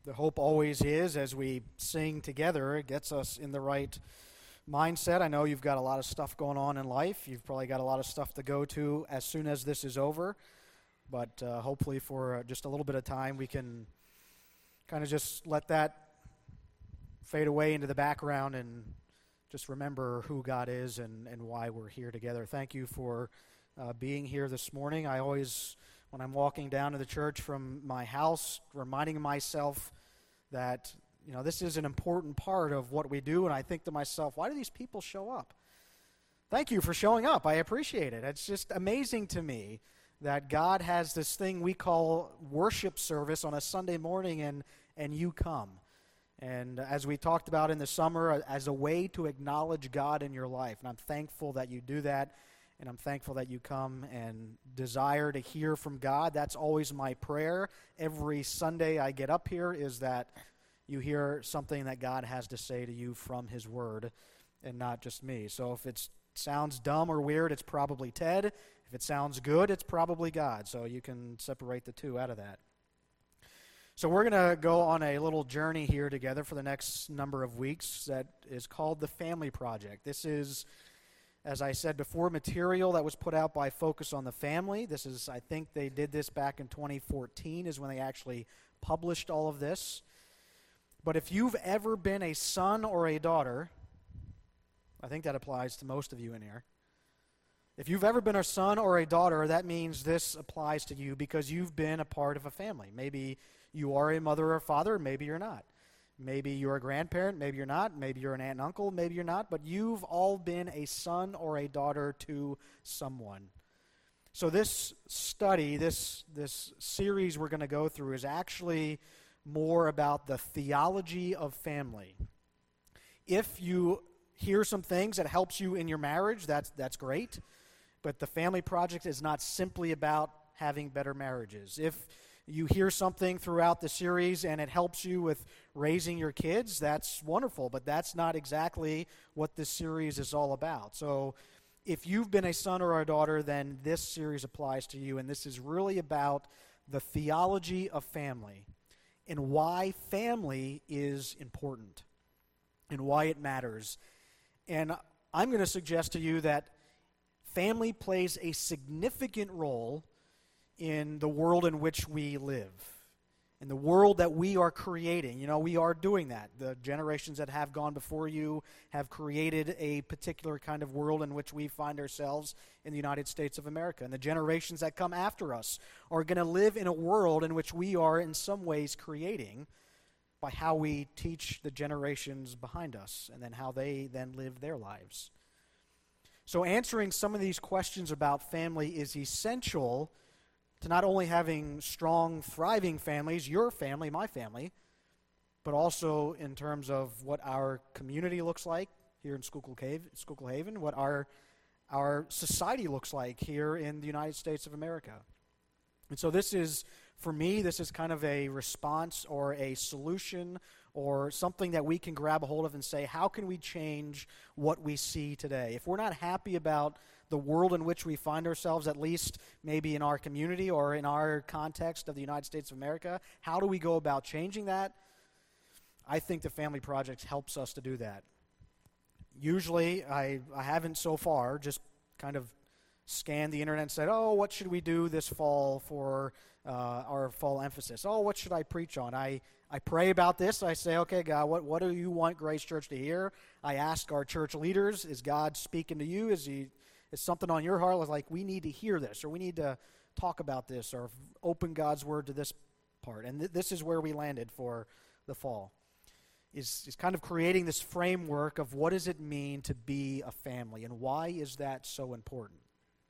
The hope always is, as we sing together, it gets us in the right mindset. I know you've got a lot of stuff going on in life. You've probably got a lot of stuff to go to as soon as this is over. But hopefully for just a little bit of time, we can kind of just let that fade away into the background and just remember who God is and why we're here together. Thank you for being here this morning. I always, when I'm walking down to the church from my house, reminding myself that, this is an important part of what we do, and I think to myself, why do these people show up? Thank you for showing up. I appreciate it. It's just amazing to me that God has this thing we call worship service on a Sunday morning, and you come. And as we talked about in the summer, as a way to acknowledge God in your life. And I'm thankful that you do that, and I'm thankful that you come and desire to hear from God. That's always my prayer. Every Sunday I get up here is that you hear something that God has to say to you from His Word and not just me. So if it sounds dumb or weird, it's probably Ted. If it sounds good, it's probably God. So you can separate the two out of that. So we're going to go on a little journey here together for the next number of weeks that is called the Family Project. This is, as I said before, material that was put out by Focus on the Family. This is, I think they did this back in 2014 is when they actually published all of this. But if you've ever been a son or a daughter, I think that applies to most of you in here. If you've ever been a son or a daughter, that means this applies to you because you've been a part of a family. Maybe you are a mother or father, maybe you're not. Maybe you're a grandparent, maybe you're not. Maybe you're an aunt and uncle, maybe you're not. But you've all been a son or a daughter to someone. So this study, this series we're going to go through is actually more about the theology of family. If you hear some things that helps you in your marriage, that's great. But the Family Project is not simply about having better marriages. If you hear something throughout the series and it helps you with raising your kids, that's wonderful, but that's not exactly what this series is all about. So if you've been a son or a daughter, then this series applies to you, and this is really about the theology of family and why family is important and why it matters. And I'm going to suggest to you that family plays a significant role in the world in which we live, in the world that we are creating. We are doing that. The generations that have gone before you have created a particular kind of world in which we find ourselves in the United States of America. And the generations that come after us are going to live in a world in which we are in some ways creating by how we teach the generations behind us and then how they then live their lives. So answering some of these questions about family is essential to not only having strong, thriving families, your family, my family, but also in terms of what our community looks like here in Schuylkill Haven, what our society looks like here in the United States of America. And so this is, for me, this is kind of a response or a solution or something that we can grab a hold of and say, how can we change what we see today? If we're not happy about the world in which we find ourselves, at least maybe in our community or in our context of the United States of America, how do we go about changing that? I think the Family Project helps us to do that. Usually, I haven't so far just kind of scanned the internet and said, what should we do this fall for our fall emphasis? What should I preach on? I pray about this. I say, okay, God, what do you want Grace Church to hear? I ask our church leaders, is God speaking to you? Is something on your heart like we need to hear this, or we need to talk about this, or open God's Word to this part? And this is where we landed for the fall, is kind of creating this framework of what does it mean to be a family, and why is that so important?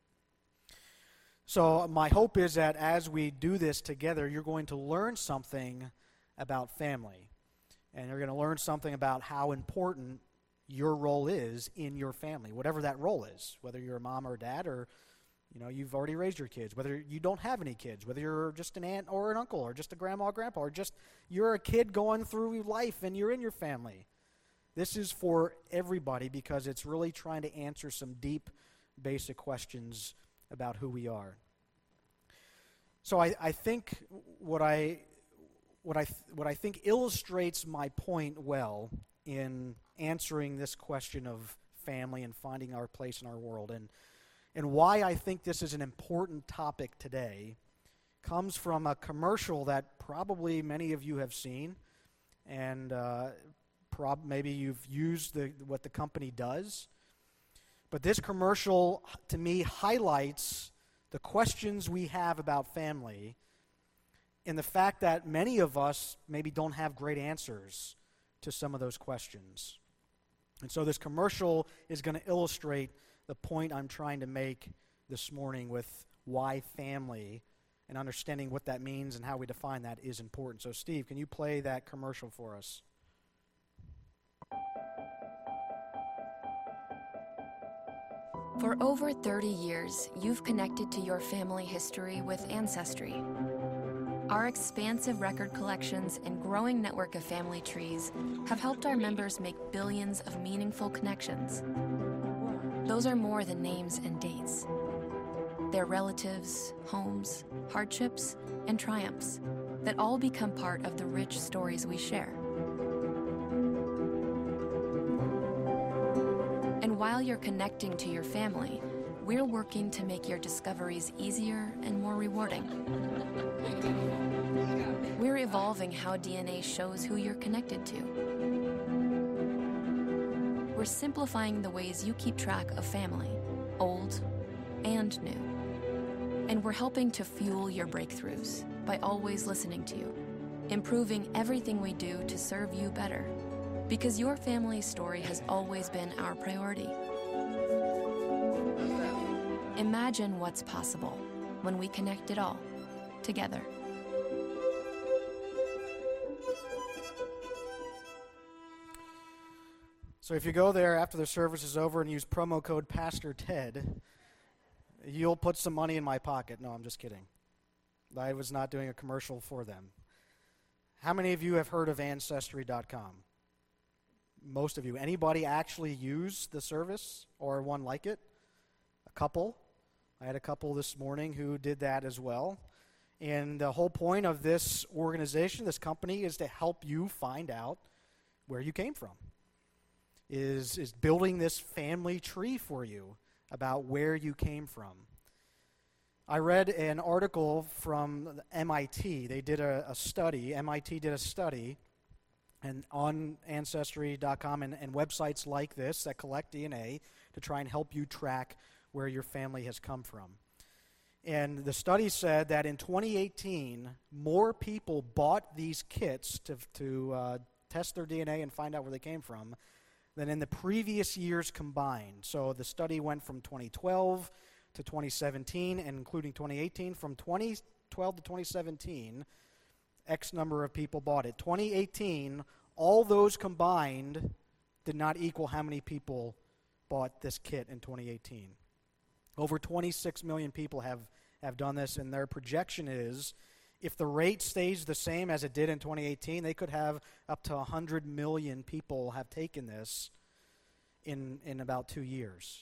So my hope is that as we do this together, you're going to learn something about family, and you're going to learn something about how important your role is in your family, whatever that role is, whether you're a mom or a dad, or you've already raised your kids, whether you don't have any kids, whether you're just an aunt or an uncle or just a grandma or grandpa, or just you're a kid going through life and you're in your family. This is for everybody because it's really trying to answer some deep, basic questions about who we are. So I think what what I think illustrates my point well in answering this question of family and finding our place in our world, and why I think this is an important topic today, comes from a commercial that probably many of you have seen, and maybe you've used what the company does. But this commercial, to me, highlights the questions we have about family and the fact that many of us maybe don't have great answers to some of those questions. And so this commercial is going to illustrate the point I'm trying to make this morning with why family and understanding what that means and how we define that is important. So Steve, can you play that commercial for us? For over 30 years, you've connected to your family history with Ancestry. Our expansive record collections and growing network of family trees have helped our members make billions of meaningful connections. Those are more than names and dates. They're relatives, homes, hardships, and triumphs that all become part of the rich stories we share. And while you're connecting to your family, we're working to make your discoveries easier and more rewarding. We're evolving how DNA shows who you're connected to. We're simplifying the ways you keep track of family, old and new. And we're helping to fuel your breakthroughs by always listening to you, improving everything we do to serve you better. Because your family's story has always been our priority. Imagine what's possible when we connect it all together. So if you go there after the service is over and use promo code Pastor Ted, you'll put some money in my pocket. No, I'm just kidding. I was not doing a commercial for them. How many of you have heard of Ancestry.com? Most of you. Anybody actually use the service or one like it? A couple. I had a couple this morning who did that as well. And the whole point of this organization, this company, is to help you find out where you came from. Is building this family tree for you about where you came from. I read an article from MIT. They did a study. MIT did a study and on Ancestry.com and websites like this that collect DNA to try and help you track where your family has come from. And the study said that in 2018, more people bought these kits to test their DNA and find out where they came from than in the previous years combined. So the study went from 2012 to 2017, and including 2018. From 2012 to 2017, X number of people bought it. 2018, all those combined did not equal how many people bought this kit in 2018. Over 26 million people have done this, and their projection is if the rate stays the same as it did in 2018, they could have up to 100 million people have taken this in about 2 years.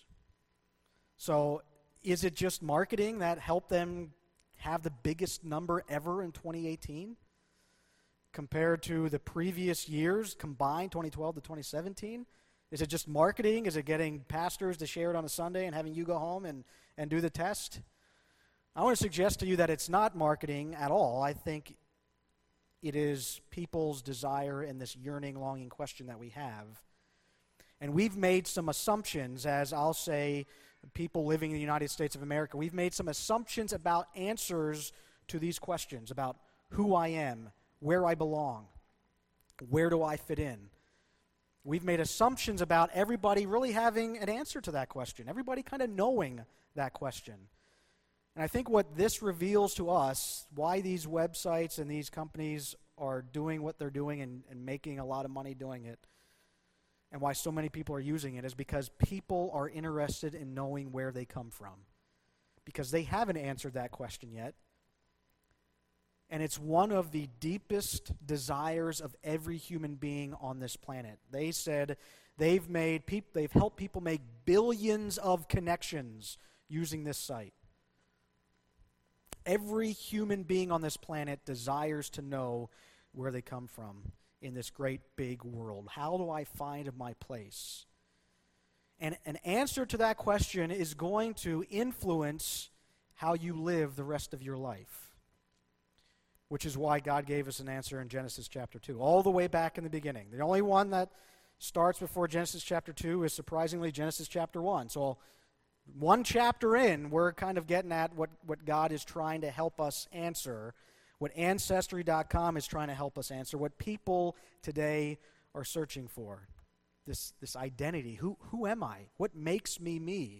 So is it just marketing that helped them have the biggest number ever in 2018 compared to the previous years combined, 2012 to 2017? Is it just marketing? Is it getting pastors to share it on a Sunday and having you go home and do the test? I want to suggest to you that it's not marketing at all. I think it is people's desire and this yearning, longing question that we have. And we've made some assumptions, as I'll say, people living in the United States of America, we've made some assumptions about answers to these questions, about who I am, where I belong, where do I fit in. We've made assumptions about everybody really having an answer to that question, everybody kind of knowing that question. And I think what this reveals to us, why these websites and these companies are doing what they're doing and making a lot of money doing it, and why so many people are using it, is because people are interested in knowing where they come from. Because they haven't answered that question yet. And it's one of the deepest desires of every human being on this planet. They said they've helped people make billions of connections using this site. Every human being on this planet desires to know where they come from in this great big world. How do I find my place? And an answer to that question is going to influence how you live the rest of your life, which is why God gave us an answer in Genesis chapter 2, all the way back in the beginning. The only one that starts before Genesis chapter 2 is surprisingly Genesis chapter 1. So one chapter in, we're kind of getting at what God is trying to help us answer, what Ancestry.com is trying to help us answer, what people today are searching for. This identity. Who am I? What makes me me?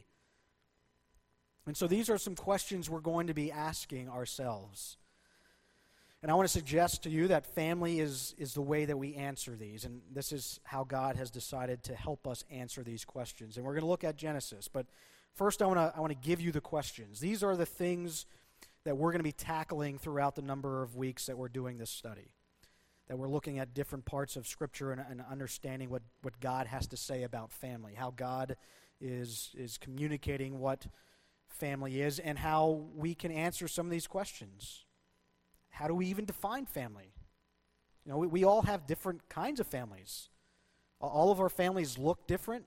And so these are some questions we're going to be asking ourselves. And I want to suggest to you that family is the way that we answer these. And this is how God has decided to help us answer these questions. And we're going to look at Genesis. But first I want to give you the questions. These are the things that we're going to be tackling throughout the number of weeks that we're doing this study. That we're looking at different parts of Scripture and understanding what God has to say about family. How God is communicating what family is and how we can answer some of these questions. How do we even define family? You know, we all have different kinds of families. All of our families look different.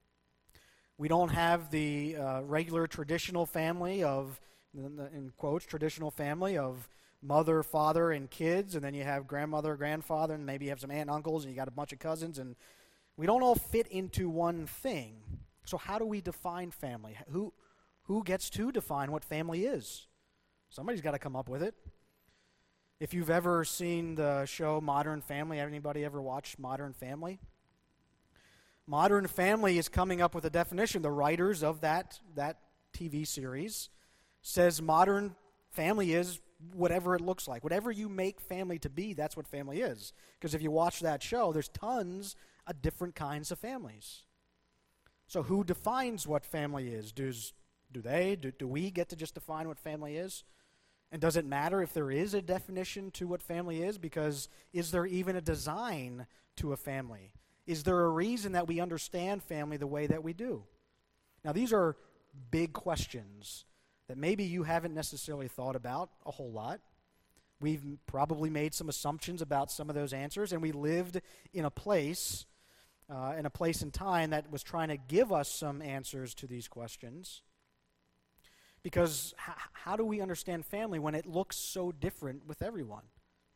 We don't have the regular traditional family of, in quotes, traditional family of mother, father, and kids, and then you have grandmother, grandfather, and maybe you have some aunt and uncles, and you got a bunch of cousins, and we don't all fit into one thing. So how do we define family? Who gets to define what family is? Somebody's got to come up with it. If you've ever seen the show Modern Family, anybody ever watched Modern Family? Modern Family is coming up with a definition. The writers of that TV series says modern family is whatever it looks like. Whatever you make family to be, that's what family is. Because if you watch that show, there's tons of different kinds of families. So who defines what family is? Do we get to just define what family is? And does it matter if there is a definition to what family is? Because is there even a design to a family? Is there a reason that we understand family the way that we do? Now, these are big questions that maybe you haven't necessarily thought about a whole lot. We've probably made some assumptions about some of those answers, and we lived in a place in time that was trying to give us some answers to these questions. Because how do we understand family when it looks so different with everyone?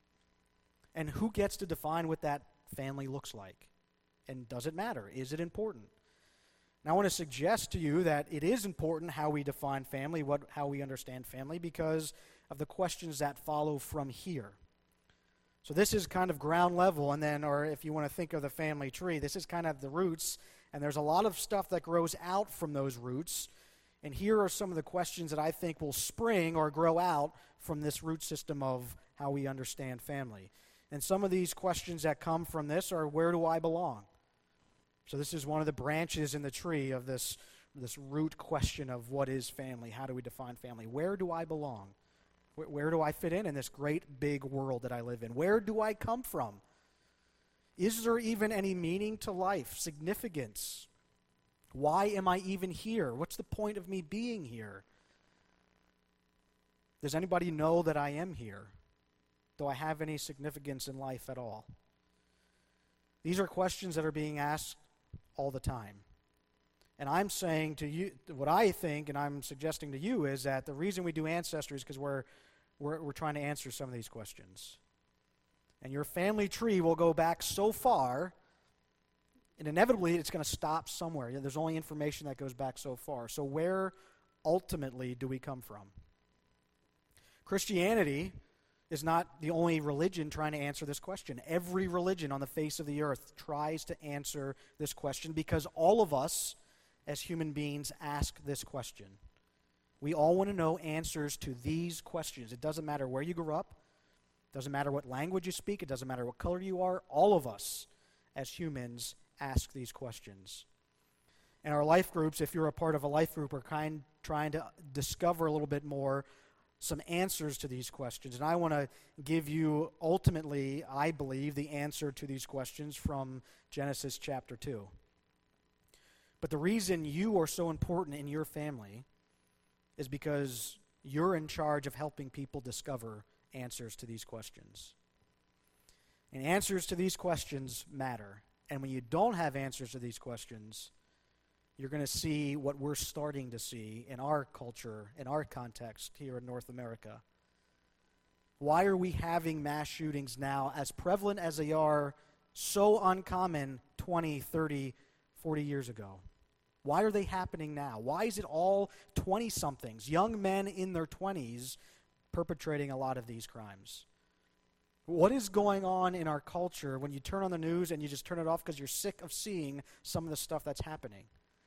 And who gets to define what that family looks like? And does it matter? Is it important? Now, I want to suggest to you that it is important how we define family, how we understand family, because of the questions that follow from here. So this is kind of ground level, and then, or if you want to think of the family tree, this is kind of the roots, and there's a lot of stuff that grows out from those roots. And here are some of the questions that I think will spring or grow out from this root system of how we understand family. And some of these questions that come from this are, where do I belong? So this is one of the branches in the tree of this root question of what is family? How do we define family? Where do I belong? Where do I fit in this great big world that I live in? Where do I come from? Is there even any meaning to life, significance? Why am I even here? What's the point of me being here? Does anybody know that I am here? Do I have any significance in life at all? These are questions that are being asked all the time. And I'm saying to you, what I think, and I'm suggesting to you, is that the reason we do Ancestry is because we're trying to answer some of these questions. And your family tree will go back so far, and inevitably it's going to stop somewhere. There's only information that goes back so far. So where ultimately do we come from? Christianity is not the only religion trying to answer this question. Every religion on the face of the earth tries to answer this question because all of us as human beings ask this question. We all want to know answers to these questions. It doesn't matter where you grew up. It doesn't matter what language you speak. It doesn't matter what color you are. All of us as humans ask these questions. And our life groups, if you're a part of a life group, are trying to discover a little bit more some answers to these questions. And I want to give you, ultimately, I believe, the answer to these questions from Genesis chapter 2. But the reason you are so important in your family is because you're in charge of helping people discover answers to these questions. And answers to these questions matter. And when you don't have answers to these questions, you're going to see what we're starting to see in our culture, in our context here in North America. Why are we having mass shootings now, as prevalent as they are, so uncommon 20, 30, 40 years ago? Why are they happening now? Why is it all 20-somethings, young men in their 20s, perpetrating a lot of these crimes? What is going on in our culture when you turn on the news and you just turn it off because you're sick of seeing some of the stuff that's happening?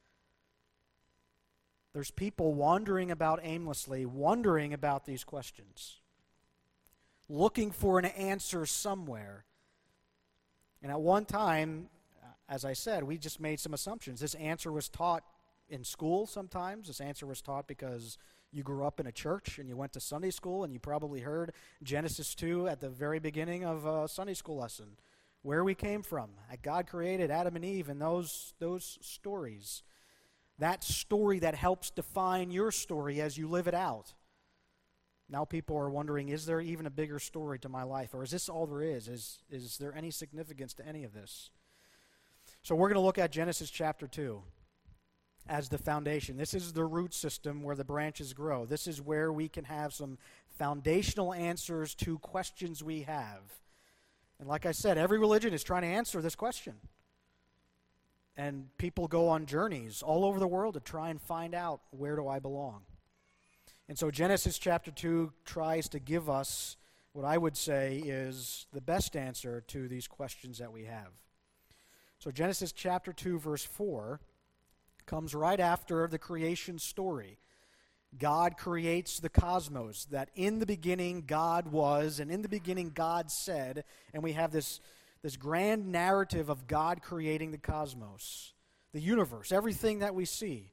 There's people wandering about aimlessly, wondering about these questions, looking for an answer somewhere. And at one time, as I said, we just made some assumptions. This answer was taught in school sometimes. This answer was taught because you grew up in a church and you went to Sunday school and you probably heard Genesis 2 at the very beginning of a Sunday school lesson, where we came from. God created Adam and Eve and those stories. That story that helps define your story as you live it out. Now people are wondering, is there even a bigger story to my life? Or is this all there is? Is there any significance to any of this? So we're going to look at Genesis chapter 2 as the foundation. This is the root system where the branches grow. This is where we can have some foundational answers to questions we have. And like I said, every religion is trying to answer this question. And people go on journeys all over the world to try and find out, where do I belong? And so Genesis chapter 2 tries to give us what I would say is the best answer to these questions that we have. So Genesis chapter 2 verse 4 comes right after the creation story. God creates the cosmos, that in the beginning God was, and in the beginning God said, and we have this grand narrative of God creating the cosmos, the universe, everything that we see.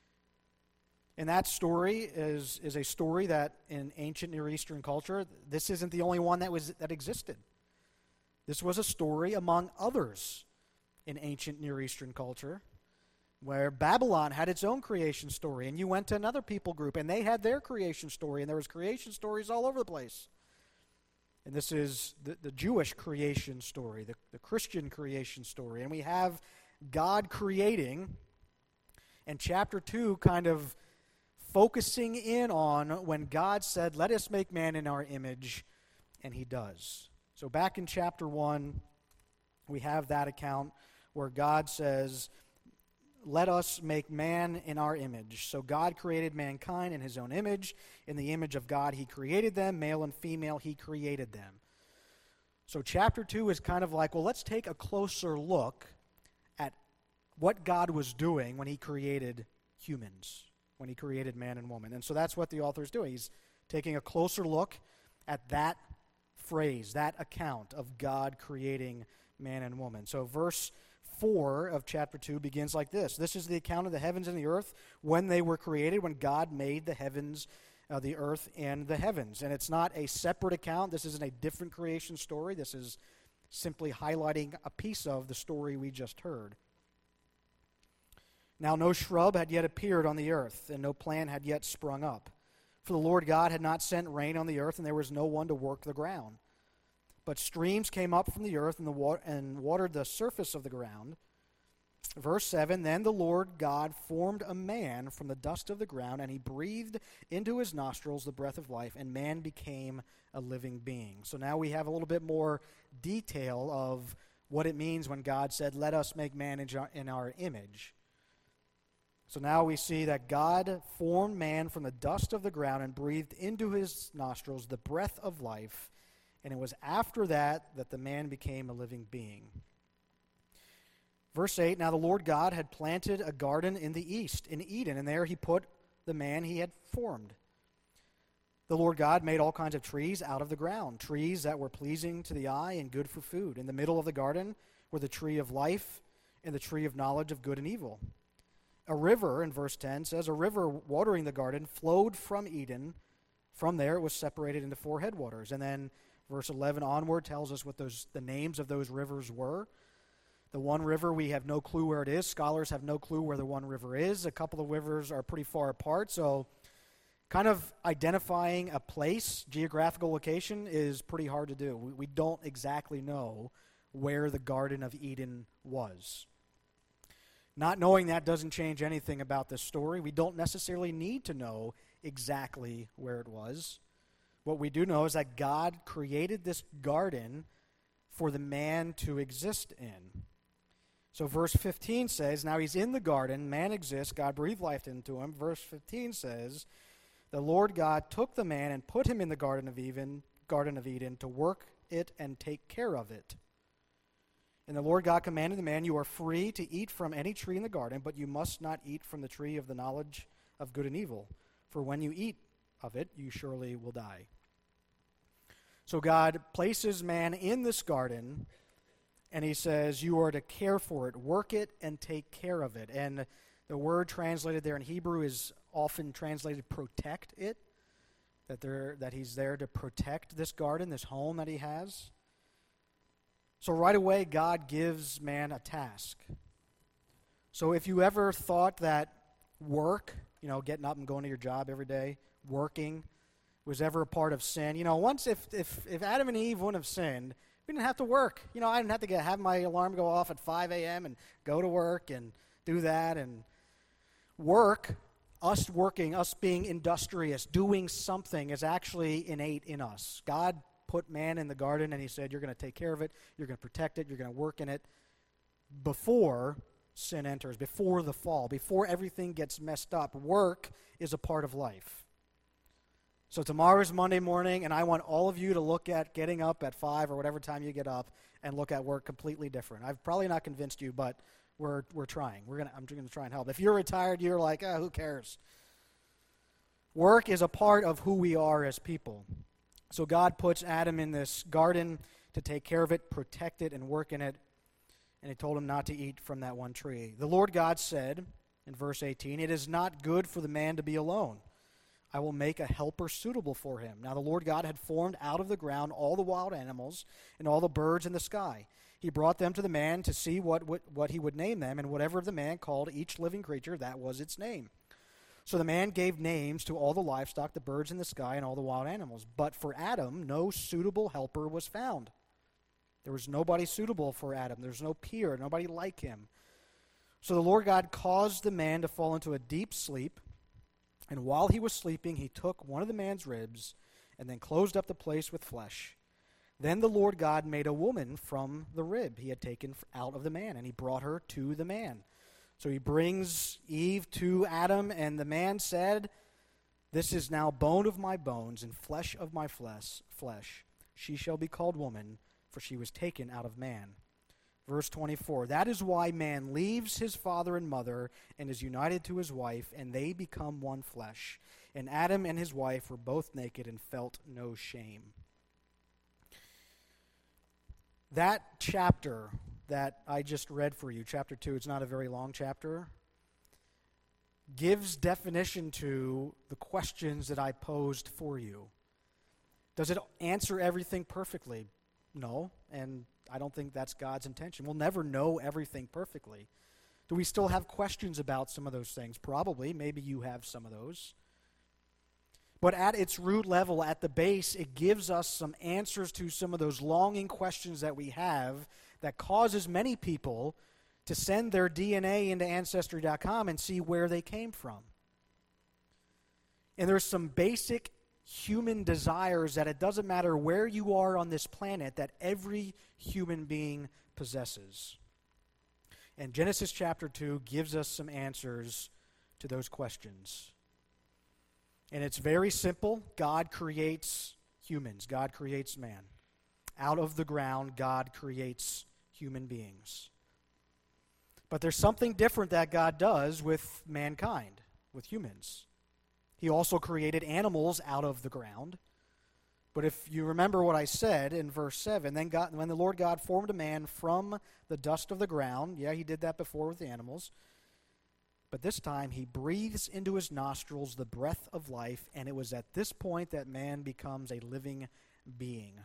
And that story is a story that in ancient Near Eastern culture, this isn't the only one that existed. This was a story among others in ancient Near Eastern culture, where Babylon had its own creation story, and you went to another people group, and they had their creation story, and there was creation stories all over the place. And this is the Jewish creation story, the Christian creation story. And we have God creating, and chapter 2 kind of focusing in on when God said, let us make man in our image, and he does. So back in chapter 1, we have that account where God says, let us make man in our image. So God created mankind in his own image. In the image of God he created them. Male and female he created them. So chapter 2 is kind of like, well, let's take a closer look at what God was doing when he created humans, when he created man and woman. And so that's what the author is doing. He's taking a closer look at that phrase, that account of God creating man and woman. So verse 4 of chapter 2 begins like this. This is the account of the heavens and the earth when they were created, when God made the heavens, the earth, and the heavens. And it's not a separate account. This isn't a different creation story. This is simply highlighting a piece of the story we just heard. Now no shrub had yet appeared on the earth, and no plant had yet sprung up. For the Lord God had not sent rain on the earth, and there was no one to work the ground. But streams came up from the earth and watered the surface of the ground. Verse 7, then the Lord God formed a man from the dust of the ground, and he breathed into his nostrils the breath of life, and man became a living being. So now we have a little bit more detail of what it means when God said, let us make man in our image. So now we see that God formed man from the dust of the ground and breathed into his nostrils the breath of life, and it was after that that the man became a living being. Verse 8, now the Lord God had planted a garden in the east, in Eden, and there he put the man he had formed. The Lord God made all kinds of trees out of the ground, trees that were pleasing to the eye and good for food. In the middle of the garden were the tree of life and the tree of knowledge of good and evil. A river, in verse 10, says, a river watering the garden flowed from Eden. From there it was separated into 4 headwaters. And then verse 11 onward tells us what the names of those rivers were. The one river, we have no clue where it is. Scholars have no clue where the one river is. A couple of rivers are pretty far apart, so Kind of identifying a place, geographical location, is pretty hard to do. We don't exactly know where the Garden of Eden was. Not knowing that doesn't change anything about this story. We don't necessarily need to know exactly where it was. What we do know is that God created this garden for the man to exist in. So verse 15 says, now he's in the garden, man exists, God breathed life into him. Verse 15 says, the Lord God took the man and put him in the Garden of Eden to work it and take care of it. And the Lord God commanded the man, you are free to eat from any tree in the garden, but you must not eat from the tree of the knowledge of good and evil. For when you eat of it, you surely will die. So God places man in this garden, and he says, you are to care for it, work it, and take care of it. And the word translated there in Hebrew is often translated protect it, that he's there to protect this garden, this home that he has. So right away, God gives man a task. So if you ever thought that work, getting up and going to your job every day, working, was ever a part of sin, once if Adam and Eve wouldn't have sinned, we didn't have to work. I didn't have to have my alarm go off at 5 a.m. and go to work and do that. And work, us working, us being industrious, doing something is actually innate in us. God put man in the garden and he said, you're going to take care of it, you're going to protect it, you're going to work in it before sin enters, before the fall, before everything gets messed up. Work is a part of life. So tomorrow is Monday morning, and I want all of you to look at getting up at 5 or whatever time you get up and look at work completely different. I've probably not convinced you, but we're trying. I'm going to try and help. If you're retired, you're like, who cares? Work is a part of who we are as people. So God puts Adam in this garden to take care of it, protect it, and work in it. And he told him not to eat from that one tree. The Lord God said, in verse 18, it is not good for the man to be alone. I will make a helper suitable for him. Now the Lord God had formed out of the ground all the wild animals and all the birds in the sky. He brought them to the man to see what he would name them, and whatever the man called each living creature, that was its name. So the man gave names to all the livestock, the birds in the sky, and all the wild animals. But for Adam, no suitable helper was found. There was nobody suitable for Adam. There's no peer, nobody like him. So the Lord God caused the man to fall into a deep sleep, and while he was sleeping, he took one of the man's ribs and then closed up the place with flesh. Then the Lord God made a woman from the rib he had taken out of the man, and he brought her to the man. So he brings Eve to Adam, and the man said, this is now bone of my bones and flesh of my flesh. She shall be called woman, for she was taken out of man. Verse 24, that is why man leaves his father and mother and is united to his wife, and they become one flesh. And Adam and his wife were both naked and felt no shame. That chapter that I just read for you, chapter 2, it's not a very long chapter, gives definition to the questions that I posed for you. Does it answer everything perfectly? No, and I don't think that's God's intention. We'll never know everything perfectly. Do we still have questions about some of those things? Probably. Maybe you have some of those. But at its root level, at the base, it gives us some answers to some of those longing questions that we have that causes many people to send their DNA into Ancestry.com and see where they came from. And there's some basic human desires that it doesn't matter where you are on this planet, that every human being possesses. And Genesis chapter 2 gives us some answers to those questions. And it's very simple. God creates humans. God creates man. Out of the ground, God creates human beings. But there's something different that God does with mankind, with humans. He also created animals out of the ground. But if you remember what I said in verse 7, then when the Lord God formed a man from the dust of the ground, yeah, he did that before with the animals, but this time he breathes into his nostrils the breath of life, and it was at this point that man becomes a living being.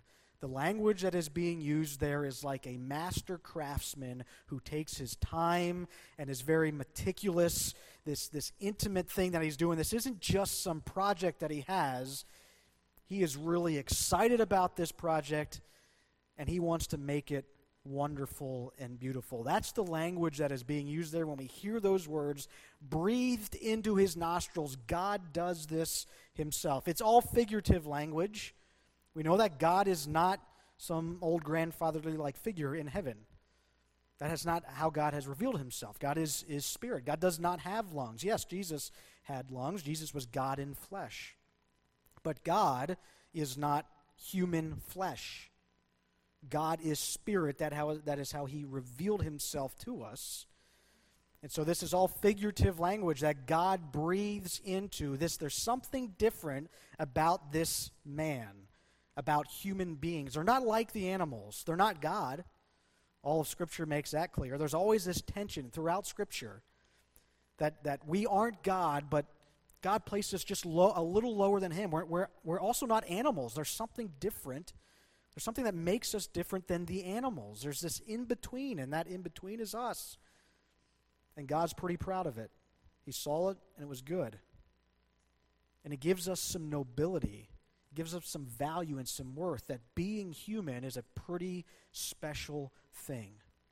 The language that is being used there is like a master craftsman who takes his time and is very meticulous, this intimate thing that he's doing. This isn't just some project that he has. He is really excited about this project, and he wants to make it wonderful and beautiful. That's the language that is being used there. When we hear those words, breathed into his nostrils, God does this himself. It's all figurative language. We know that God is not some old grandfatherly-like figure in heaven. That is not how God has revealed himself. God is spirit. God does not have lungs. Yes, Jesus had lungs. Jesus was God in flesh. But God is not human flesh. God is spirit. That is how he revealed himself to us. And so this is all figurative language that God breathes into this. There's something different about this man, about human beings. They're not like the animals. They're not God. All of Scripture makes that clear. There's always this tension throughout Scripture that we aren't God, but God placed us just a little lower than him. We're also not animals. There's something different. There's something that makes us different than the animals. There's this in-between, and that in-between is us. And God's pretty proud of it. He saw it, and it was good. And it gives us some nobility. It gives us some value and some worth, that being human is a pretty special thing.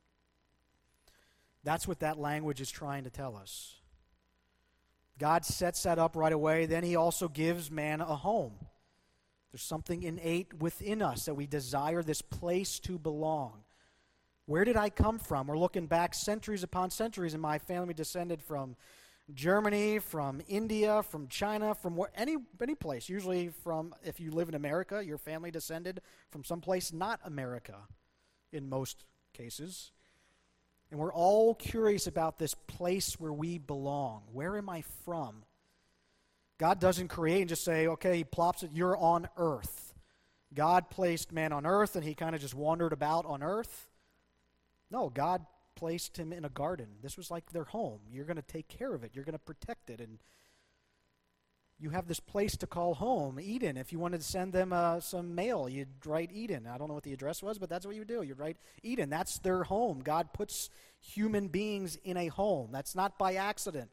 That's what that language is trying to tell us. God sets that up right away. Then he also gives man a home. There's something innate within us that we desire this place to belong. Where did I come from? We're looking back centuries upon centuries, and my family descended from Germany, from India, from China, from any place. Usually from, if you live in America, your family descended from someplace not America in most cases. And we're all curious about this place where we belong. Where am I from? God doesn't create and just say, okay, he plops it, you're on earth. God placed man on earth and he kind of just wandered about on earth. No, God placed him in a garden. This was like their home. You're going to take care of it. You're going to protect it. And you have this place to call home, Eden. If you wanted to send them some mail, you'd write Eden. I don't know what the address was, but that's what you would do. You'd write Eden. That's their home. God puts human beings in a home. That's not by accident.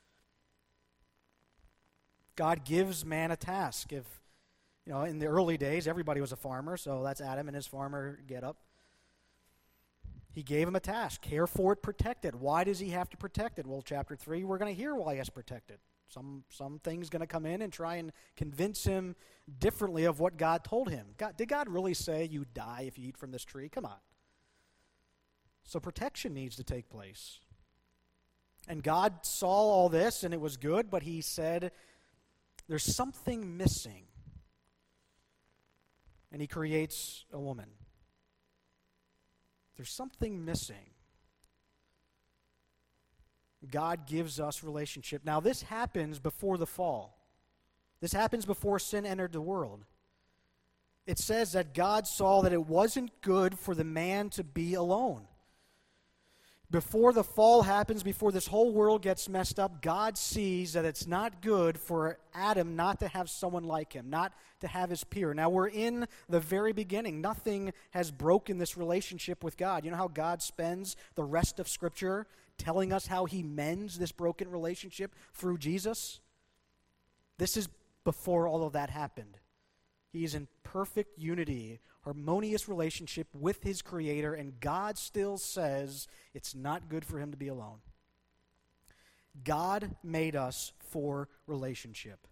God gives man a task. If, in the early days, everybody was a farmer, so that's Adam and his farmer get-up. He gave him a task. Care for it, protect it. Why does he have to protect it? Well, chapter 3, we're going to hear why he has to protect it. Some things going to come in and try and convince him differently of what God told him. Did God really say you die if you eat from this tree? Come on. So protection needs to take place. And God saw all this, and it was good, but he said, there's something missing. And he creates a woman. There's something missing. God gives us relationship. Now, this happens before the fall. This happens before sin entered the world. It says that God saw that it wasn't good for the man to be alone. Before the fall happens, before this whole world gets messed up, God sees that it's not good for Adam not to have someone like him, not to have his peer. Now, we're in the very beginning. Nothing has broken this relationship with God. You know how God spends the rest of Scripture telling us how he mends this broken relationship through Jesus? This is before all of that happened. He is in perfect unity, harmonious relationship with his Creator, and God still says it's not good for him to be alone. God made us for relationship.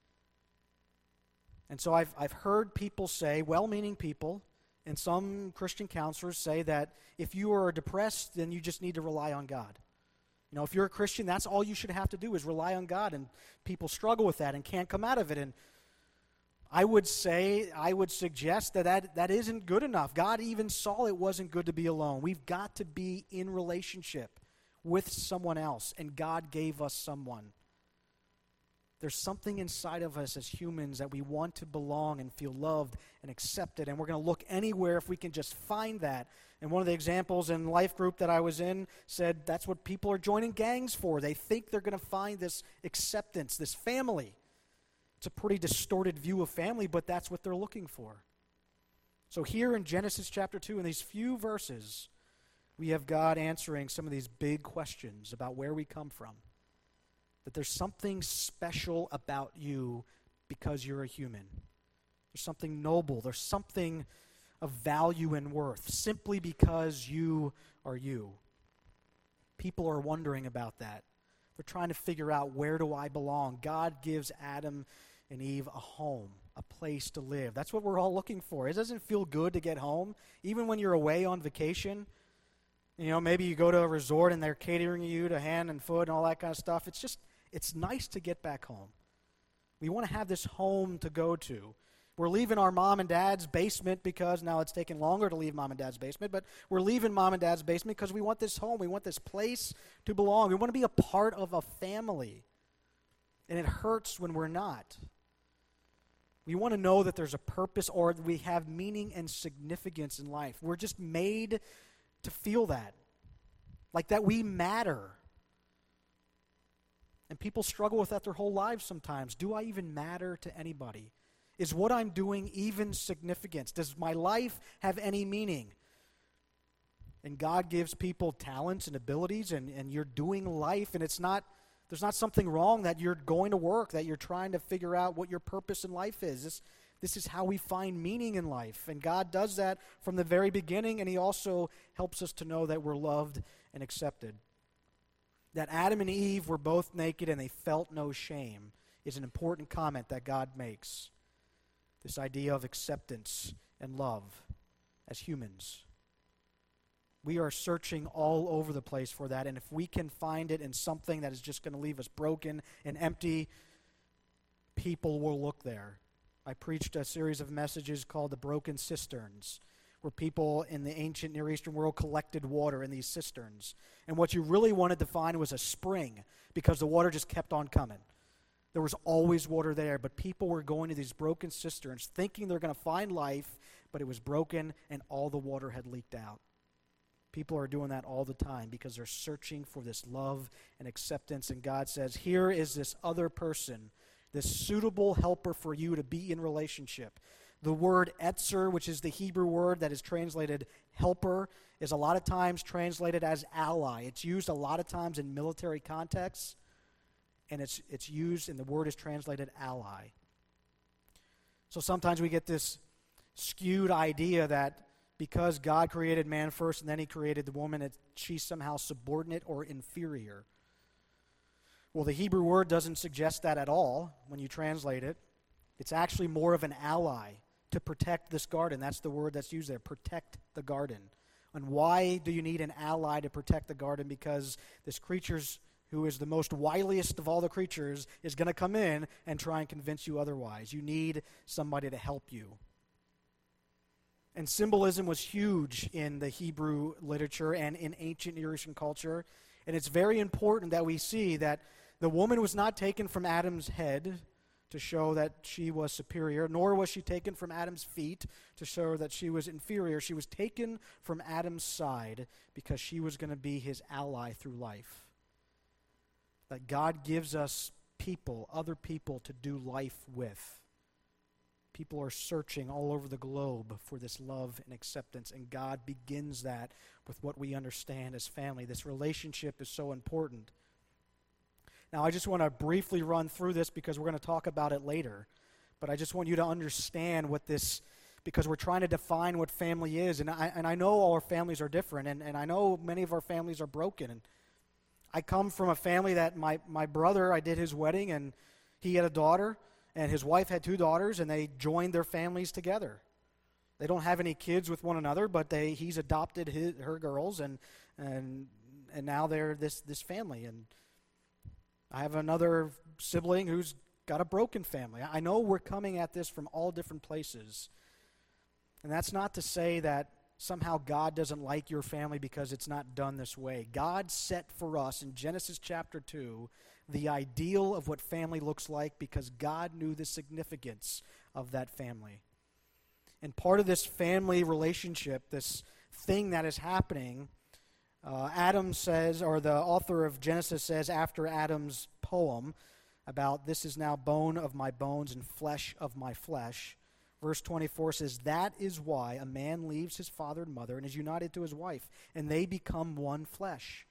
And so I've heard people say, well-meaning people, and some Christian counselors say that if you are depressed, then you just need to rely on God. If you're a Christian, that's all you should have to do is rely on God, and people struggle with that and can't come out of it. And I would suggest that isn't good enough. God even saw it wasn't good to be alone. We've got to be in relationship with someone else, and God gave us someone. There's something inside of us as humans that we want to belong and feel loved and accepted, and we're going to look anywhere if we can just find that. And one of the examples in life group that I was in said that's what people are joining gangs for. They think they're going to find this acceptance, this family. It's a pretty distorted view of family, but that's what they're looking for. So here in Genesis chapter 2, in these few verses, we have God answering some of these big questions about where we come from. That there's something special about you because you're a human. There's something noble. There's something of value and worth simply because you are you. People are wondering about that. They're trying to figure out, where do I belong? God gives Adam and Eve a home, a place to live. That's what we're all looking for. It doesn't feel good to get home, even when you're away on vacation. You know, maybe you go to a resort and they're catering you to hand and foot and all that kind of stuff. It's nice to get back home. We want to have this home to go to. We're leaving our mom and dad's basement because now it's taken longer to leave mom and dad's basement, but we're leaving mom and dad's basement because we want this home. We want this place to belong. We want to be a part of a family. And it hurts when we're not. We want to know that there's a purpose, or we have meaning and significance in life. We're just made to feel that. Like that we matter. And people struggle with that their whole lives sometimes. Do I even matter to anybody? Is what I'm doing even significant? Does my life have any meaning? And God gives people talents and abilities, and you're doing life, and there's not something wrong that you're going to work, that you're trying to figure out what your purpose in life is. This is how we find meaning in life. And God does that from the very beginning, and He also helps us to know that we're loved and accepted. That Adam and Eve were both naked and they felt no shame is an important comment that God makes. This idea of acceptance and love as humans. We are searching all over the place for that, and if we can find it in something that is just going to leave us broken and empty, people will look there. I preached a series of messages called The Broken Cisterns, where people in the ancient Near Eastern world collected water in these cisterns. And what you really wanted to find was a spring, because the water just kept on coming. There was always water there, but people were going to these broken cisterns thinking they're going to find life, but it was broken and all the water had leaked out. People are doing that all the time because they're searching for this love and acceptance, and God says, here is this other person, this suitable helper for you to be in relationship. The word etzer, which is the Hebrew word that is translated helper, is a lot of times translated as ally. It's used a lot of times in military contexts, and it's used, and the word is translated ally. So sometimes we get this skewed idea that because God created man first and then He created the woman, she's somehow subordinate or inferior. Well, the Hebrew word doesn't suggest that at all when you translate it. It's actually more of an ally to protect this garden. That's the word that's used there, protect the garden. And why do you need an ally to protect the garden? Because this creature's who is the most wiliest of all the creatures, is going to come in and try and convince you otherwise. You need somebody to help you. And symbolism was huge in the Hebrew literature and in ancient Near Eastern culture. And it's very important that we see that the woman was not taken from Adam's head to show that she was superior, nor was she taken from Adam's feet to show that she was inferior. She was taken from Adam's side because she was going to be his ally through life. That God gives us people, other people to do life with. People are searching all over the globe for this love and acceptance, and God begins that with what we understand as family. This relationship is so important. Now, I just want to briefly run through this because we're going to talk about it later, but I just want you to understand what this, because we're trying to define what family is, and I know all our families are different, and I know many of our families are broken, and I come from a family that my brother, I did his wedding, and he had a daughter, and his wife had two daughters, and they joined their families together. They don't have any kids with one another, but he's adopted her girls, and now they're this family. And I have another sibling who's got a broken family. I know we're coming at this from all different places. And that's not to say that somehow God doesn't like your family because it's not done this way. God set for us in Genesis chapter 2 the ideal of what family looks like because God knew the significance of that family. And part of this family relationship, this thing that is happening, Adam says, or the author of Genesis says after Adam's poem about this is now bone of my bones and flesh of my flesh, Verse 24 says, "That is why a man leaves his father and mother and is united to his wife, and they become one flesh."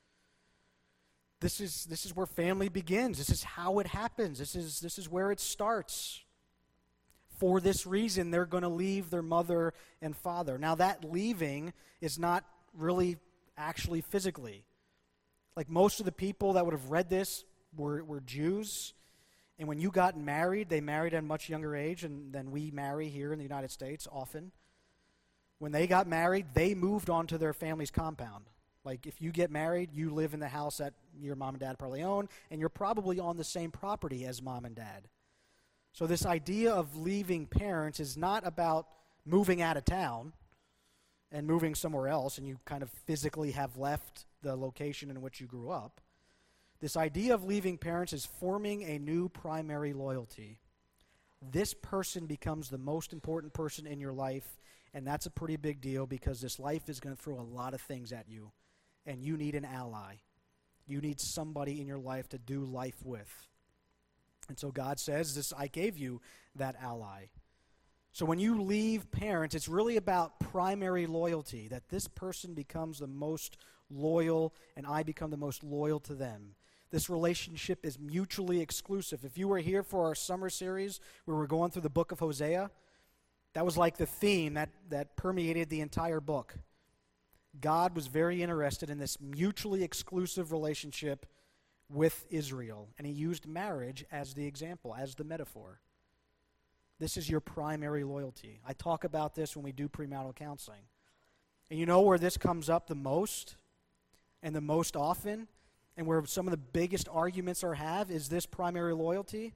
This is where family begins. This is how it happens. This is where it starts. For this reason, they're going to leave their mother and father. Now, that leaving is not really actually physically. Like most of the people that would have read this were Jews. And when you got married, they married at a much younger age than we marry here in the United States often. When they got married, they moved onto their family's compound. Like if you get married, you live in the house that your mom and dad probably own, and you're probably on the same property as mom and dad. So this idea of leaving parents is not about moving out of town and moving somewhere else, and you kind of physically have left the location in which you grew up. This idea of leaving parents is forming a new primary loyalty. This person becomes the most important person in your life, and that's a pretty big deal because this life is going to throw a lot of things at you, and you need an ally. You need somebody in your life to do life with. And so God says, I gave you that ally. So when you leave parents, it's really about primary loyalty, that this person becomes the most loyal and I become the most loyal to them. This relationship is mutually exclusive. If you were here for our summer series where we're going through the book of Hosea, that was like the theme that permeated the entire book. God was very interested in this mutually exclusive relationship with Israel, and he used marriage as the example, as the metaphor. This is your primary loyalty. I talk about this when we do premarital counseling. And you know where this comes up the most and the most often, and where some of the biggest arguments is this primary loyalty,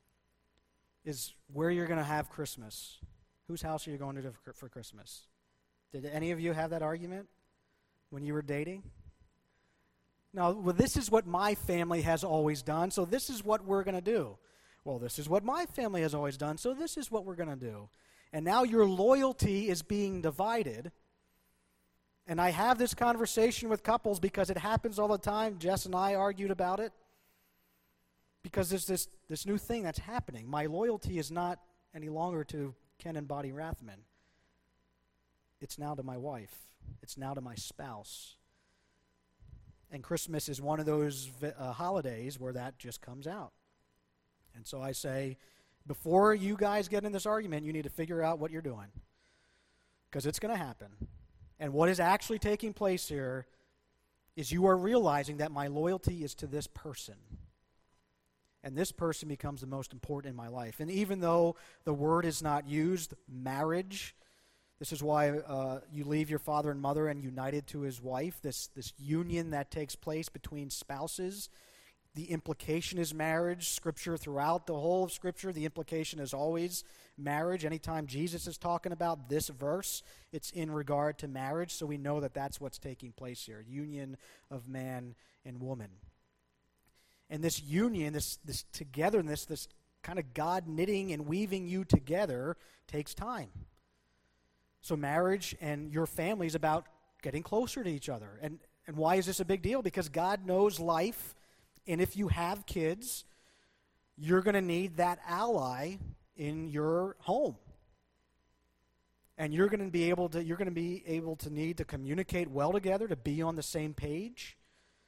is where you're going to have Christmas. Whose house are you going to for Christmas? Did any of you have that argument when you were dating? No, well, this is what my family has always done, so this is what we're going to do. Well, this is what my family has always done, so this is what we're going to do. And now your loyalty is being divided. And I have this conversation with couples because it happens all the time. Jess and I argued about it. Because there's this new thing that's happening. My loyalty is not any longer to Ken and Bonnie Rathman. It's now to my wife. It's now to my spouse. And Christmas is one of those holidays where that just comes out. And so I say, before you guys get in this argument, you need to figure out what you're doing. Because it's going to happen. And what is actually taking place here is you are realizing that my loyalty is to this person. And this person becomes the most important in my life. And even though the word is not used, marriage, this is why you leave your father and mother and united to his wife, this union that takes place between spouses. The implication is marriage. Scripture, throughout the whole of Scripture, the implication is always marriage. Anytime Jesus is talking about this verse, it's in regard to marriage, so we know that that's what's taking place here, union of man and woman. And this union, this togetherness, this kind of God knitting and weaving you together takes time. So marriage and your family is about getting closer to each other. And why is this a big deal? Because God knows life, and if you have kids, you're going to need that ally in your home. And you're going to be able to need to communicate well together, to be on the same page.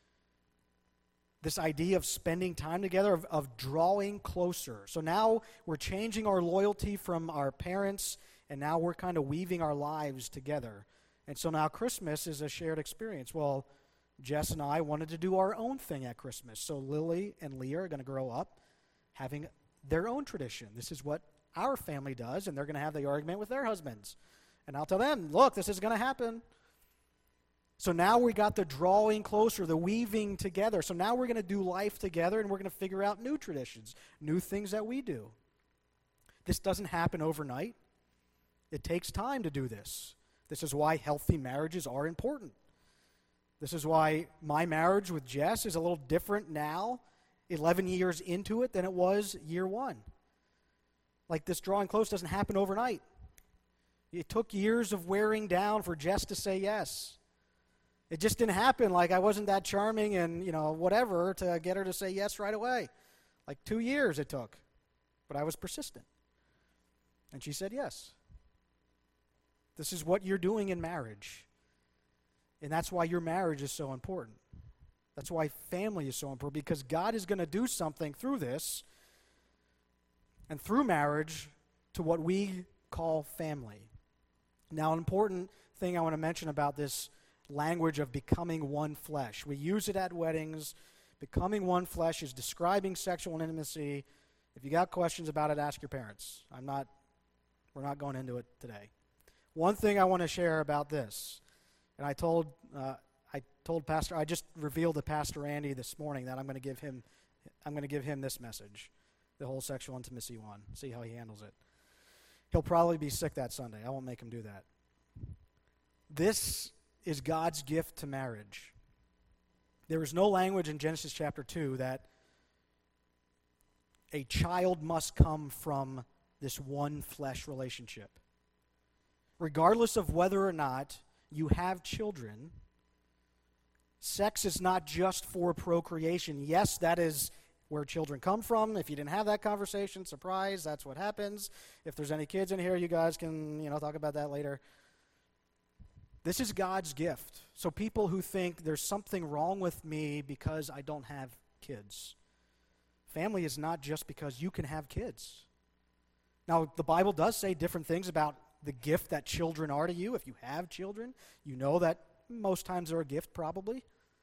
This idea of spending time together, of drawing closer. So now we're changing our loyalty from our parents, and now we're kind of weaving our lives together. And so now Christmas is a shared experience. Well, Jess and I wanted to do our own thing at Christmas. So Lily and Leah are going to grow up having their own tradition. This is what our family does, and they're going to have the argument with their husbands. And I'll tell them, look, this is going to happen. So now we got the drawing closer, the weaving together. So now we're going to do life together, and we're going to figure out new traditions, new things that we do. This doesn't happen overnight. It takes time to do this. This is why healthy marriages are important. This is why my marriage with Jess is a little different now, 11 years into it, than it was year one. Like this drawing close doesn't happen overnight. It took years of wearing down for Jess to say yes. It just didn't happen. Like I wasn't that charming and, whatever to get her to say yes right away. Like 2 years it took. But I was persistent. And she said, yes. This is what you're doing in marriage. And that's why your marriage is so important. That's why family is so important, because God is going to do something through this and through marriage to what we call family. Now, an important thing I want to mention about this language of becoming one flesh. We use it at weddings. Becoming one flesh is describing sexual intimacy. If you got questions about it, ask your parents. We're not going into it today. One thing I want to share about this, and I told Pastor, I just revealed to Pastor Andy this morning that I'm going to give him this message, the whole sexual intimacy one. See how he handles it. He'll probably be sick that Sunday. I won't make him do that. This is God's gift to marriage. There is no language in Genesis chapter 2 that a child must come from this one flesh relationship. Regardless of whether or not you have children, sex is not just for procreation. Yes, that is where children come from. If you didn't have that conversation, surprise, that's what happens. If there's any kids in here, you guys can, talk about that later. This is God's gift. So people who think there's something wrong with me because I don't have kids. Family is not just because you can have kids. Now, the Bible does say different things about the gift that children are to you. If you have children, you know that most times they're a gift, probably.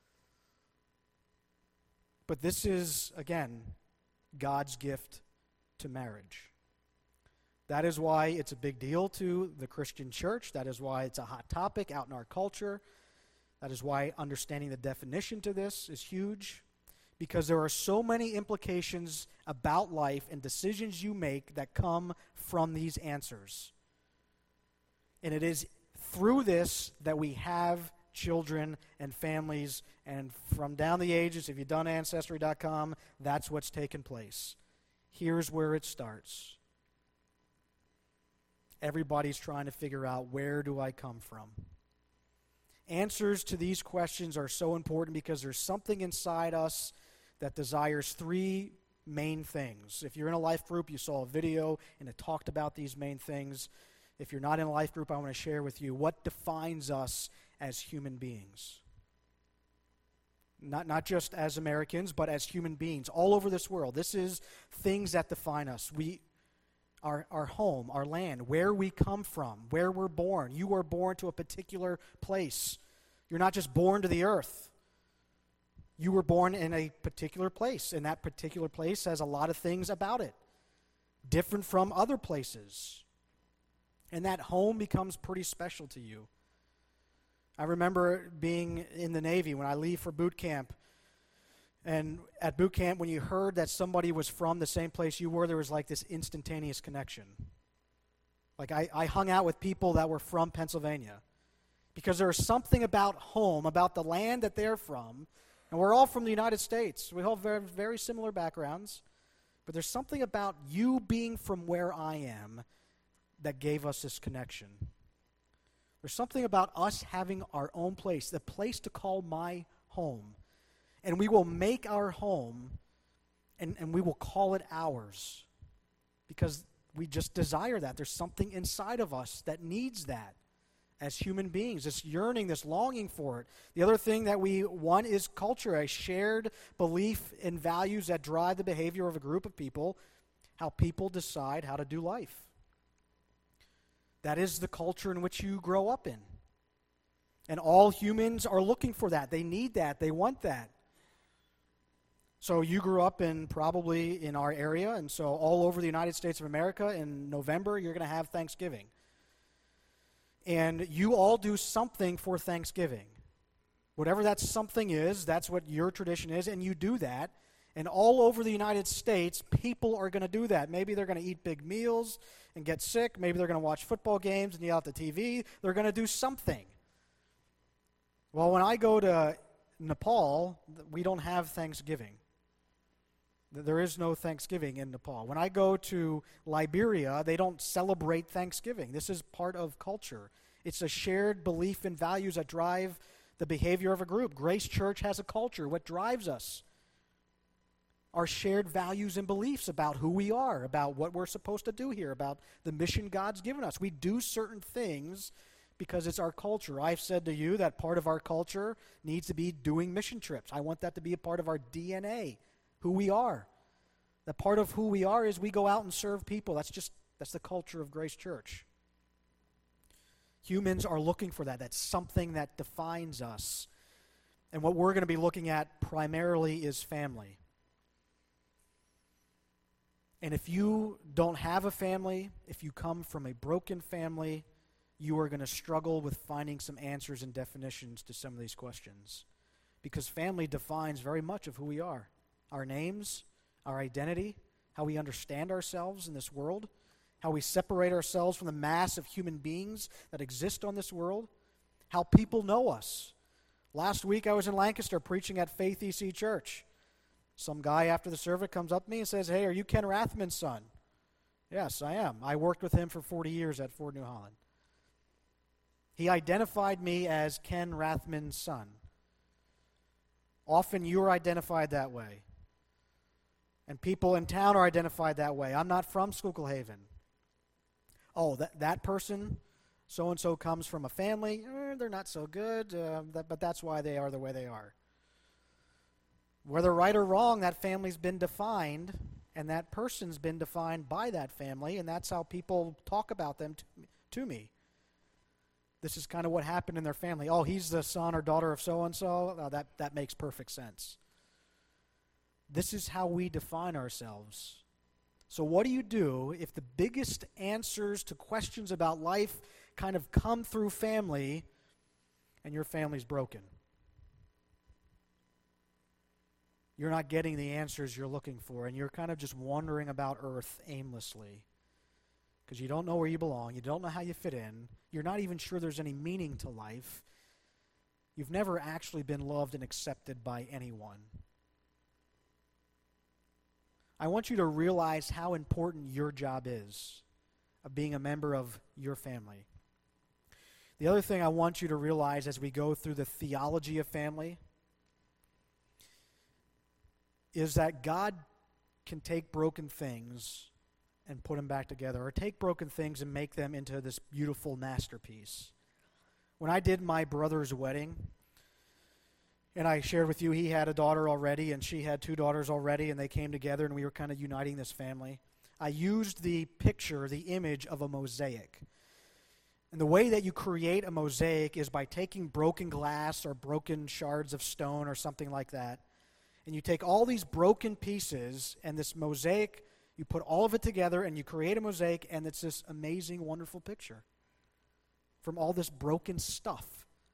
But this is, again, God's gift to marriage. That is why it's a big deal to the Christian church. That is why it's a hot topic out in our culture. That is why understanding the definition to this is huge. Because there are so many implications about life and decisions you make that come from these answers. And it is through this that we have children and families. And from down the ages, if you've done Ancestry.com, that's what's taken place. Here's where it starts. Everybody's trying to figure out, where do I come from? Answers to these questions are so important because there's something inside us that desires three main things. If you're in a life group, you saw a video and it talked about these main things. If you're not in a life group, I want to share with you what defines us as human beings. Not just as Americans, but as human beings all over this world. This is things that define us. Our home, our land, where we come from, where we're born. You were born to a particular place. You're not just born to the earth. You were born in a particular place, and that particular place has a lot of things about it, different from other places. And that home becomes pretty special to you. I remember being in the Navy when I leave for boot camp. And at boot camp, when you heard that somebody was from the same place you were, there was like this instantaneous connection. Like I hung out with people that were from Pennsylvania because there was something about home, about the land that they're from. And we're all from the United States. We all have very, very similar backgrounds. But there's something about you being from where I am that gave us this connection. There's something about us having our own place, the place to call my home. And we will make our home, and we will call it ours because we just desire that. There's something inside of us that needs that as human beings, this yearning, this longing for it. The other thing that we want is culture, a shared belief in values that drive the behavior of a group of people, how people decide how to do life. That is the culture in which you grow up in. And all humans are looking for that. They need that. They want that. So you grew up probably in our area, and so all over the United States of America in November, you're going to have Thanksgiving. And you all do something for Thanksgiving. Whatever that something is, that's what your tradition is, and you do that. And all over the United States, people are going to do that. Maybe they're going to eat big meals and get sick. Maybe they're going to watch football games and yell at the TV. They're going to do something. Well, when I go to Nepal, we don't have Thanksgiving. There is no Thanksgiving in Nepal. When I go to Liberia, they don't celebrate Thanksgiving. This is part of culture. It's a shared belief and values that drive the behavior of a group. Grace Church has a culture. What drives us? our shared values and beliefs about who we are, about what we're supposed to do here, about the mission God's given us. We do certain things because it's our culture. I've said to you that part of our culture needs to be doing mission trips. I want that to be a part of our DNA, who we are. That part of who we are is we go out and serve people. That's the culture of Grace Church. Humans are looking for that. That's something that defines us. And what we're going to be looking at primarily is family. And if you don't have a family, if you come from a broken family, you are going to struggle with finding some answers and definitions to some of these questions. Because family defines very much of who we are. Our names, our identity, how we understand ourselves in this world, how we separate ourselves from the mass of human beings that exist on this world, how people know us. Last week I was in Lancaster preaching at Faith EC Church. Some guy after the service comes up to me and says, "Hey, are you Ken Rathman's son?" Yes, I am. I worked with him for 40 years at Ford New Holland. He identified me as Ken Rathman's son. Often you are identified that way. And people in town are identified that way. I'm not from Schuylkill Haven. Oh, that person, so-and-so comes from a family, they're not so good, but that's why they are the way they are. Whether right or wrong, that family's been defined, and that person's been defined by that family, and that's how people talk about them to me. This is kind of what happened in their family. Oh, he's the son or daughter of so-and-so. Oh, that makes perfect sense. This is how we define ourselves. So what do you do if the biggest answers to questions about life kind of come through family and your family's broken? You're not getting the answers you're looking for, and you're kind of just wandering about earth aimlessly because you don't know where you belong. You don't know how you fit in. You're not even sure there's any meaning to life. You've never actually been loved and accepted by anyone. I want you to realize how important your job is of being a member of your family. The other thing I want you to realize as we go through the theology of family is that God can take broken things and put them back together, or take broken things and make them into this beautiful masterpiece. When I did my brother's wedding, and I shared with you he had a daughter already and she had 2 daughters already, and they came together and we were kind of uniting this family, I used the picture, the image of a mosaic. And the way that you create a mosaic is by taking broken glass or broken shards of stone or something like that, and you take all these broken pieces and this mosaic, you put all of it together and you create a mosaic, and it's this amazing, wonderful picture from all this broken stuff.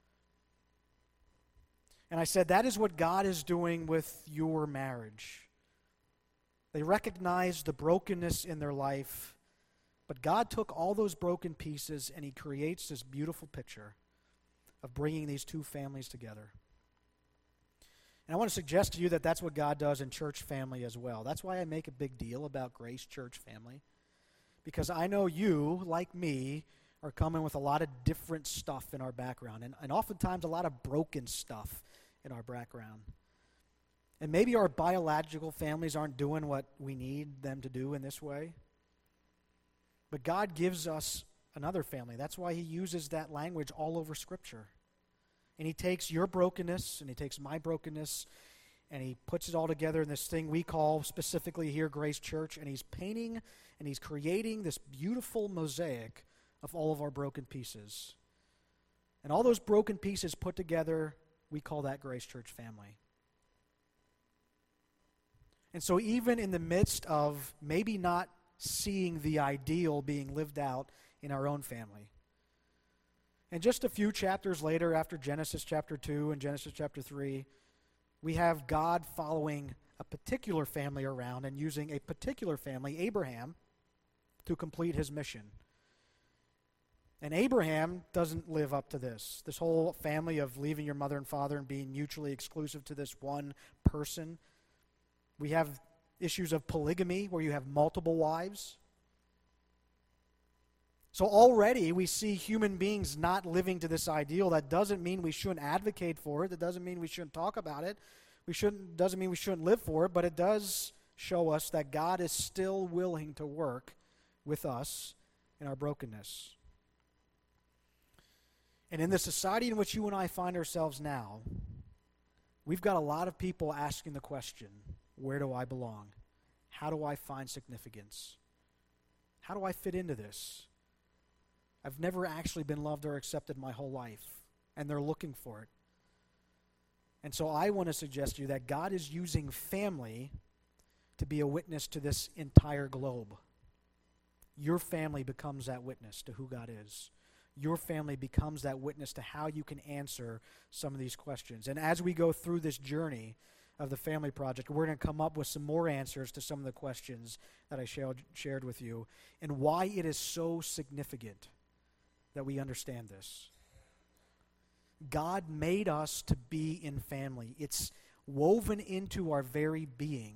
And I said, that is what God is doing with your marriage. They recognize the brokenness in their life, but God took all those broken pieces and He creates this beautiful picture of bringing these 2 families together. And I want to suggest to you that that's what God does in church family as well. That's why I make a big deal about Grace Church family. Because I know you, like me, are coming with a lot of different stuff in our background. And oftentimes a lot of broken stuff in our background. And maybe our biological families aren't doing what we need them to do in this way. But God gives us another family. That's why He uses that language all over Scripture. And He takes your brokenness, and He takes my brokenness, and He puts it all together in this thing we call specifically here Grace Church, and He's painting and He's creating this beautiful mosaic of all of our broken pieces. And all those broken pieces put together, we call that Grace Church family. And so even in the midst of maybe not seeing the ideal being lived out in our own family, and just a few chapters later, after Genesis chapter 2 and Genesis chapter 3, we have God following a particular family around and using a particular family, Abraham, to complete His mission. And Abraham doesn't live up to this. This whole family of leaving your mother and father and being mutually exclusive to this one person. We have issues of polygamy where you have multiple wives. So already we see human beings not living to this ideal. That doesn't mean we shouldn't advocate for it. That doesn't mean we shouldn't talk about it. Doesn't mean we shouldn't live for it, but it does show us that God is still willing to work with us in our brokenness. And in the society in which you and I find ourselves now, we've got a lot of people asking the question, where do I belong? How do I find significance? How do I fit into this? I've never actually been loved or accepted my whole life, and they're looking for it. And so I want to suggest to you that God is using family to be a witness to this entire globe. Your family becomes that witness to who God is. Your family becomes that witness to how you can answer some of these questions. And as we go through this journey of the Family Project, we're going to come up with some more answers to some of the questions that I shared with you and why it is so significant that we understand this. God made us to be in family. It's woven into our very being.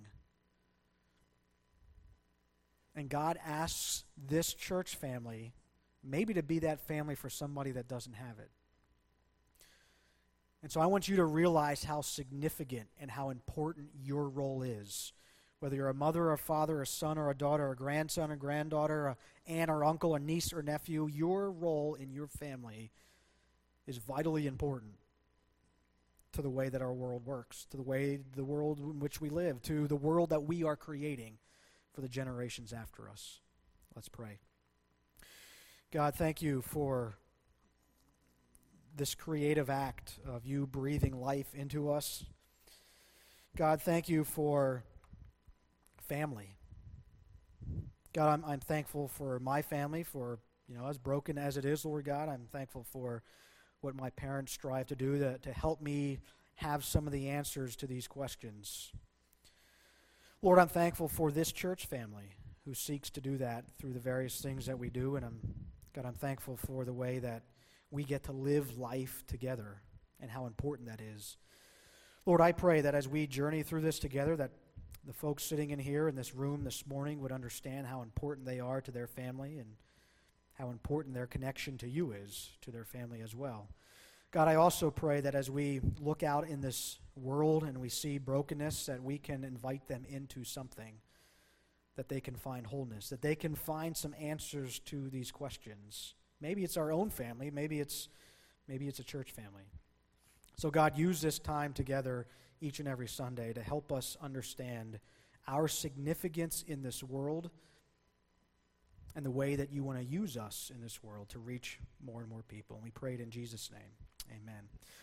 And God asks this church family maybe to be that family for somebody that doesn't have it. And so I want you to realize how significant and how important your role is. Whether you're a mother or a father, a son or a daughter, a grandson or granddaughter, an aunt or uncle, a niece or nephew, your role in your family is vitally important to the way that our world works, to the world in which we live, to the world that we are creating for the generations after us. Let's pray. God, thank you for this creative act of you breathing life into us. God, thank you for family. God, I'm thankful for my family, for, as broken as it is, Lord God, I'm thankful for what my parents strive to do to help me have some of the answers to these questions. Lord, I'm thankful for this church family who seeks to do that through the various things that we do, and I'm thankful for the way that we get to live life together and how important that is. Lord, I pray that as we journey through this together, that the folks sitting in here in this room this morning would understand how important they are to their family and how important their connection to you is to their family as well. God, I also pray that as we look out in this world and we see brokenness, that we can invite them into something, that they can find wholeness, that they can find some answers to these questions. Maybe it's our own family, maybe it's a church family. So God, use this time together each and every Sunday to help us understand our significance in this world and the way that you want to use us in this world to reach more and more people. And we pray it in Jesus' name. Amen.